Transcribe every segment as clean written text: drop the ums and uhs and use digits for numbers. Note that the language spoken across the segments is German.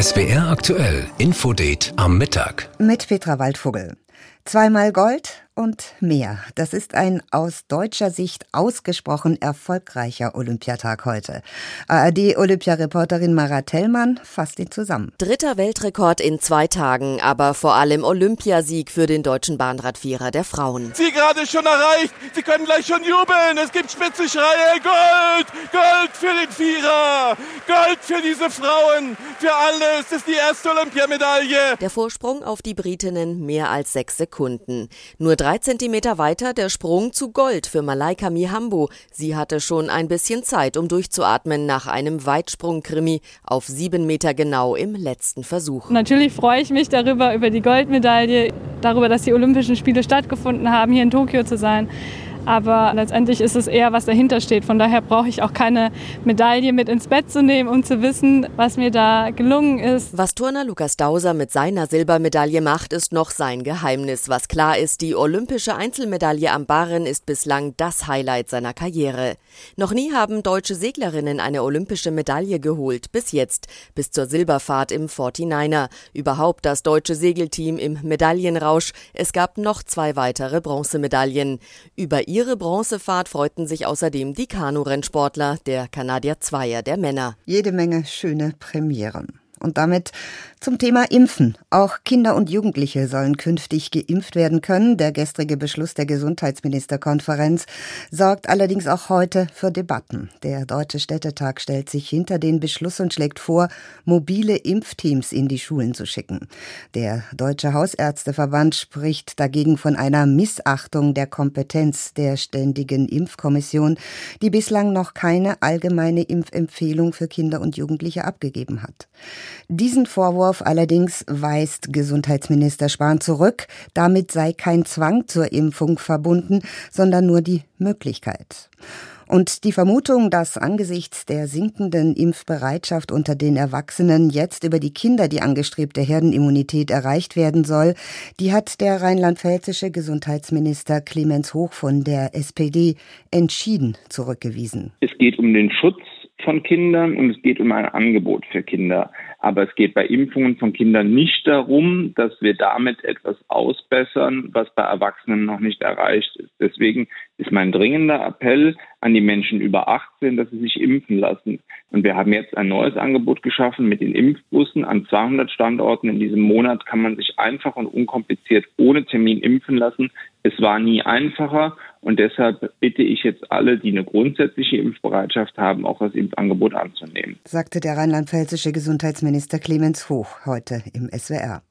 SWR aktuell, Infodate am Mittag. Mit Petra Waldvogel. 2-mal Gold und mehr. Das ist ein aus deutscher Sicht ausgesprochen erfolgreicher Olympiatag heute. ARD-Olympiareporterin Mara Tellmann fasst ihn zusammen. 3. Weltrekord in 2 Tagen, aber vor allem Olympiasieg für den deutschen Bahnradvierer der Frauen. Sie gerade schon erreicht. Sie können gleich schon jubeln. Es gibt Spitzenschreie. Gold! Gold für den Vierer! Gold für diese Frauen! Für alles! Das ist die erste Olympiamedaille. Der Vorsprung auf die Britinnen mehr als 6 Sekunden. Nur 3 Zentimeter weiter der Sprung zu Gold für Malaika Mihambo. Sie hatte schon ein bisschen Zeit, um durchzuatmen nach einem Weitsprung-Krimi auf 7 Meter genau im letzten Versuch. Natürlich freue ich mich darüber, über die Goldmedaille, darüber, dass die Olympischen Spiele stattgefunden haben, hier in Tokio zu sein. Aber letztendlich ist es eher, was dahinter steht. Von daher brauche ich auch keine Medaille mit ins Bett zu nehmen, um zu wissen, was mir da gelungen ist. Was Turner Lukas Dauser mit seiner Silbermedaille macht, ist noch sein Geheimnis. Was klar ist, die olympische Einzelmedaille am Barren ist bislang das Highlight seiner Karriere. Noch nie haben deutsche Seglerinnen eine olympische Medaille geholt. Bis jetzt, bis zur Silberfahrt im 49er. Überhaupt das deutsche Segelteam im Medaillenrausch. Es gab noch 2 weitere Bronzemedaillen. Über ihre Bronzefahrt freuten sich außerdem die Kanu-Rennsportler, der Canadier Zweier der Männer. Jede Menge schöne Premieren. Und damit zum Thema Impfen. Auch Kinder und Jugendliche sollen künftig geimpft werden können. Der gestrige Beschluss der Gesundheitsministerkonferenz sorgt allerdings auch heute für Debatten. Der Deutsche Städtetag stellt sich hinter den Beschluss und schlägt vor, mobile Impfteams in die Schulen zu schicken. Der Deutsche Hausärzteverband spricht dagegen von einer Missachtung der Kompetenz der Ständigen Impfkommission, die bislang noch keine allgemeine Impfempfehlung für Kinder und Jugendliche abgegeben hat. Diesen Vorwurf allerdings weist Gesundheitsminister Spahn zurück. Damit sei kein Zwang zur Impfung verbunden, sondern nur die Möglichkeit. Und die Vermutung, dass angesichts der sinkenden Impfbereitschaft unter den Erwachsenen jetzt über die Kinder die angestrebte Herdenimmunität erreicht werden soll, die hat der rheinland-pfälzische Gesundheitsminister Clemens Hoch von der SPD entschieden zurückgewiesen. Es geht um den Schutz von Kindern und es geht um ein Angebot für Kinder. Aber es geht bei Impfungen von Kindern nicht darum, dass wir damit etwas ausbessern, was bei Erwachsenen noch nicht erreicht ist. Deswegen ist mein dringender Appell an die Menschen über 18, dass sie sich impfen lassen. Und wir haben jetzt ein neues Angebot geschaffen mit den Impfbussen. An 200 Standorten in diesem Monat kann man sich einfach und unkompliziert ohne Termin impfen lassen. Es war nie einfacher und deshalb bitte ich jetzt alle, die eine grundsätzliche Impfbereitschaft haben, auch das Impfangebot anzunehmen. Sagte der rheinland-pfälzische Gesundheitsminister Clemens Hoch heute im SWR.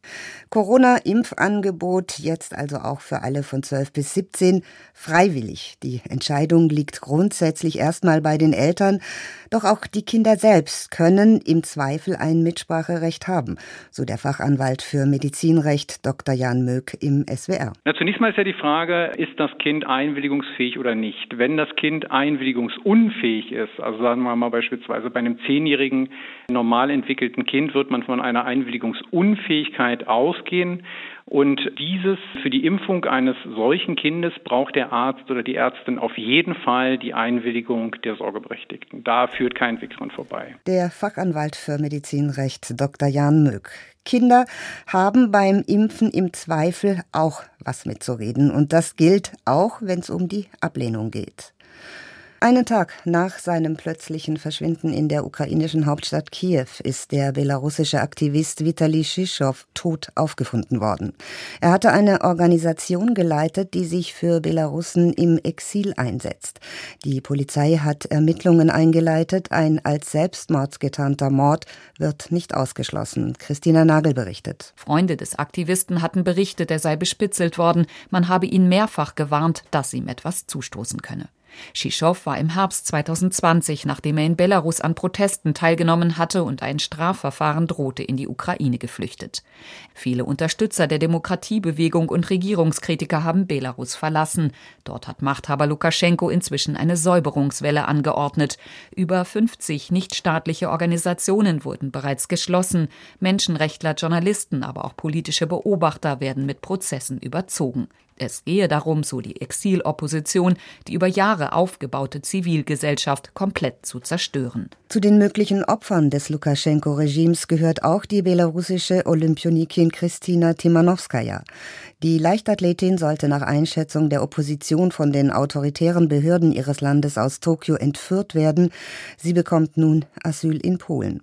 Corona-Impfangebot jetzt also auch für alle von 12 bis 17 freiwillig. Die Entscheidung liegt grundsätzlich erstmal bei den Eltern. Doch auch die Kinder selbst können im Zweifel ein Mitspracherecht haben, so der Fachanwalt für Medizinrecht Dr. Jan Möck im SWR. Zunächst mal ist ja die Frage, ist das Kind einwilligungsfähig oder nicht? Wenn das Kind einwilligungsunfähig ist, also sagen wir mal beispielsweise bei einem 10-jährigen normal entwickelten Kind, wird man von einer Einwilligungsunfähigkeit ausgehen. Und für die Impfung eines solchen Kindes braucht der Arzt oder die Ärztin auf jeden Fall die Einwilligung der Sorgeberechtigten. Da führt kein Weg dran vorbei. Der Fachanwalt für Medizinrecht Dr. Jan Möck. Kinder haben beim Impfen im Zweifel auch was mitzureden. Und das gilt auch, wenn es um die Ablehnung geht. Einen Tag nach seinem plötzlichen Verschwinden in der ukrainischen Hauptstadt Kiew ist der belarussische Aktivist Vitali Schyschow tot aufgefunden worden. Er hatte eine Organisation geleitet, die sich für Belarussen im Exil einsetzt. Die Polizei hat Ermittlungen eingeleitet. Ein als Selbstmord getarnter Mord wird nicht ausgeschlossen. Christina Nagel berichtet. Freunde des Aktivisten hatten berichtet, er sei bespitzelt worden. Man habe ihn mehrfach gewarnt, dass ihm etwas zustoßen könne. Schyschow war im Herbst 2020, nachdem er in Belarus an Protesten teilgenommen hatte und ein Strafverfahren drohte, in die Ukraine geflüchtet. Viele Unterstützer der Demokratiebewegung und Regierungskritiker haben Belarus verlassen. Dort hat Machthaber Lukaschenko inzwischen eine Säuberungswelle angeordnet. Über 50 nichtstaatliche Organisationen wurden bereits geschlossen. Menschenrechtler, Journalisten, aber auch politische Beobachter werden mit Prozessen überzogen. Es gehe darum, so die Exilopposition, die über Jahre aufgebaute Zivilgesellschaft komplett zu zerstören. Zu den möglichen Opfern des Lukaschenko-Regimes gehört auch die belarussische Olympionikin Kristina Timanowskaja. Die Leichtathletin sollte nach Einschätzung der Opposition von den autoritären Behörden ihres Landes aus Tokio entführt werden. Sie bekommt nun Asyl in Polen.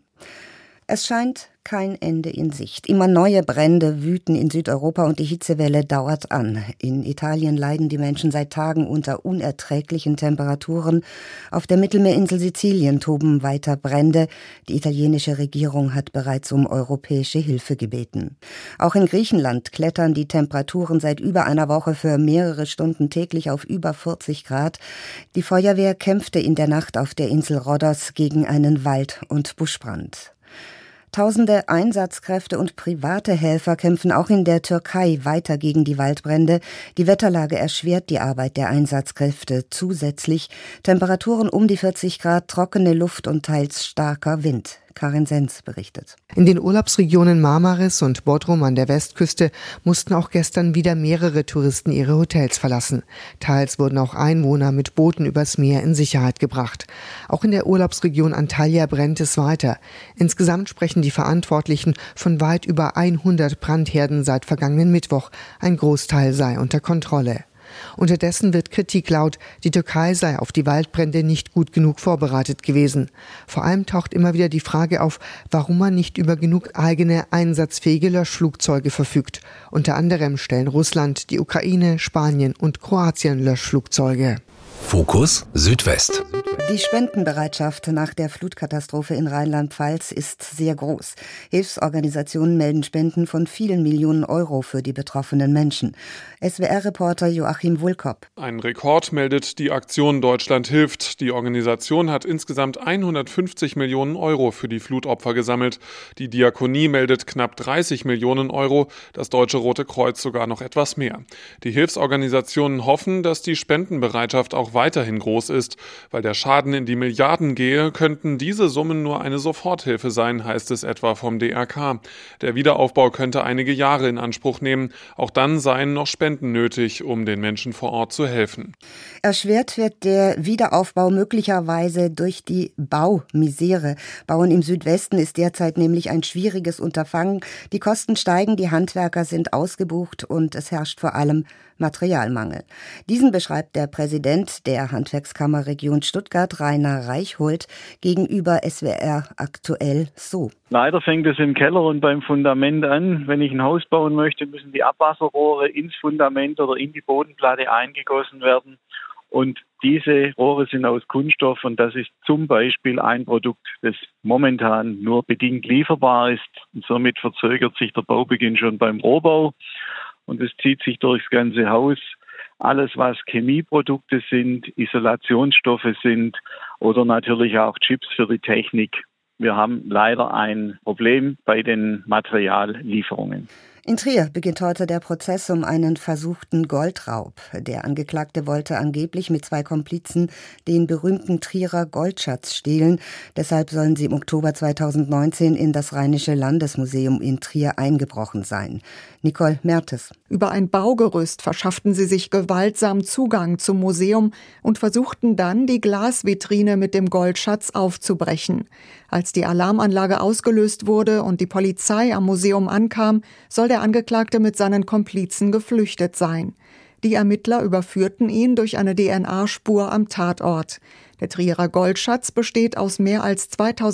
Es scheint kein Ende in Sicht. Immer neue Brände wüten in Südeuropa und die Hitzewelle dauert an. In Italien leiden die Menschen seit Tagen unter unerträglichen Temperaturen. Auf der Mittelmeerinsel Sizilien toben weiter Brände. Die italienische Regierung hat bereits um europäische Hilfe gebeten. Auch in Griechenland klettern die Temperaturen seit über einer Woche für mehrere Stunden täglich auf über 40 Grad. Die Feuerwehr kämpfte in der Nacht auf der Insel Rhodos gegen einen Wald- und Buschbrand. Tausende Einsatzkräfte und private Helfer kämpfen auch in der Türkei weiter gegen die Waldbrände. Die Wetterlage erschwert die Arbeit der Einsatzkräfte zusätzlich. Temperaturen um die 40 Grad, trockene Luft und teils starker Wind. Karin Sens berichtet. In den Urlaubsregionen Marmaris und Bodrum an der Westküste mussten auch gestern wieder mehrere Touristen ihre Hotels verlassen. Teils wurden auch Einwohner mit Booten übers Meer in Sicherheit gebracht. Auch in der Urlaubsregion Antalya brennt es weiter. Insgesamt sprechen die Verantwortlichen von weit über 100 Brandherden seit vergangenen Mittwoch. Ein Großteil sei unter Kontrolle. Unterdessen wird Kritik laut, die Türkei sei auf die Waldbrände nicht gut genug vorbereitet gewesen. Vor allem taucht immer wieder die Frage auf, warum man nicht über genug eigene einsatzfähige Löschflugzeuge verfügt. Unter anderem stellen Russland, die Ukraine, Spanien und Kroatien Löschflugzeuge. Fokus Südwest. Die Spendenbereitschaft nach der Flutkatastrophe in Rheinland-Pfalz ist sehr groß. Hilfsorganisationen melden Spenden von vielen Millionen Euro für die betroffenen Menschen. SWR-Reporter Joachim Wulkop. Ein Rekord meldet die Aktion Deutschland hilft. Die Organisation hat insgesamt 150 Millionen Euro für die Flutopfer gesammelt. Die Diakonie meldet knapp 30 Millionen Euro, das Deutsche Rote Kreuz sogar noch etwas mehr. Die Hilfsorganisationen hoffen, dass die Spendenbereitschaft auch weiterhin groß ist. Weil der Schaden in die Milliarden gehe, könnten diese Summen nur eine Soforthilfe sein, heißt es etwa vom DRK. Der Wiederaufbau könnte einige Jahre in Anspruch nehmen. Auch dann seien noch Spenden nötig, um den Menschen vor Ort zu helfen. Erschwert wird der Wiederaufbau möglicherweise durch die Baumisere. Bauen im Südwesten ist derzeit nämlich ein schwieriges Unterfangen. Die Kosten steigen, die Handwerker sind ausgebucht und es herrscht vor allem Materialmangel. Diesen beschreibt der Präsident der Handwerkskammer Region Stuttgart, Rainer Reichhold, gegenüber SWR aktuell so. Leider fängt es im Keller und beim Fundament an. Wenn ich ein Haus bauen möchte, müssen die Abwasserrohre ins Fundament oder in die Bodenplatte eingegossen werden. Und diese Rohre sind aus Kunststoff und das ist zum Beispiel ein Produkt, das momentan nur bedingt lieferbar ist. Und somit verzögert sich der Baubeginn schon beim Rohbau. Und es zieht sich durchs ganze Haus. Alles, was Chemieprodukte sind, Isolationsstoffe sind oder natürlich auch Chips für die Technik. Wir haben leider ein Problem bei den Materiallieferungen. In Trier beginnt heute der Prozess um einen versuchten Goldraub. Der Angeklagte wollte angeblich mit 2 Komplizen den berühmten Trierer Goldschatz stehlen. Deshalb sollen sie im Oktober 2019 in das Rheinische Landesmuseum in Trier eingebrochen sein. Nicole Mertes. Über ein Baugerüst verschafften sie sich gewaltsam Zugang zum Museum und versuchten dann, die Glasvitrine mit dem Goldschatz aufzubrechen. Als die Alarmanlage ausgelöst wurde und die Polizei am Museum ankam, soll der Angeklagte mit seinen Komplizen geflüchtet sein. Die Ermittler überführten ihn durch eine DNA-Spur am Tatort. Der Trierer Goldschatz besteht aus mehr als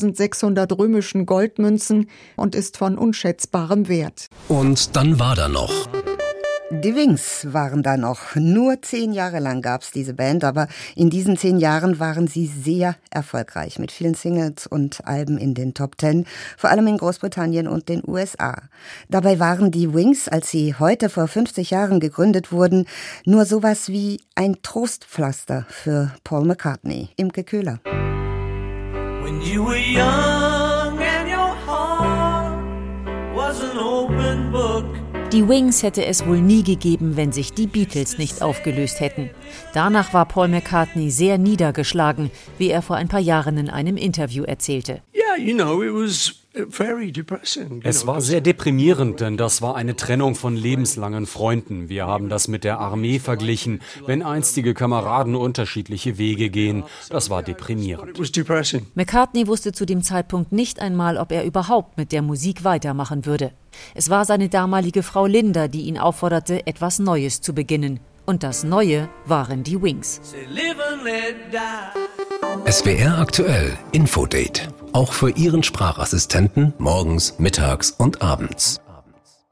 2600 römischen Goldmünzen und ist von unschätzbarem Wert. Und dann war da noch Die Wings waren da noch. Nur 10 Jahre lang gab's diese Band, aber in diesen 10 Jahren waren sie sehr erfolgreich mit vielen Singles und Alben in den Top 10, vor allem in Großbritannien und den USA. Dabei waren die Wings, als sie heute vor 50 Jahren gegründet wurden, nur sowas wie ein Trostpflaster für Paul McCartney. Imke Köhler. When you were young and your heart was an open book. Die Wings hätte es wohl nie gegeben, wenn sich die Beatles nicht aufgelöst hätten. Danach war Paul McCartney sehr niedergeschlagen, wie er vor ein paar Jahren in einem Interview erzählte. Yeah, you know, it was Es war sehr deprimierend, denn das war eine Trennung von lebenslangen Freunden. Wir haben das mit der Armee verglichen, wenn einstige Kameraden unterschiedliche Wege gehen. Das war deprimierend. McCartney wusste zu dem Zeitpunkt nicht einmal, ob er überhaupt mit der Musik weitermachen würde. Es war seine damalige Frau Linda, die ihn aufforderte, etwas Neues zu beginnen. Und das Neue waren die Wings. SWR aktuell Infodate. Auch für Ihren Sprachassistenten morgens, mittags und abends.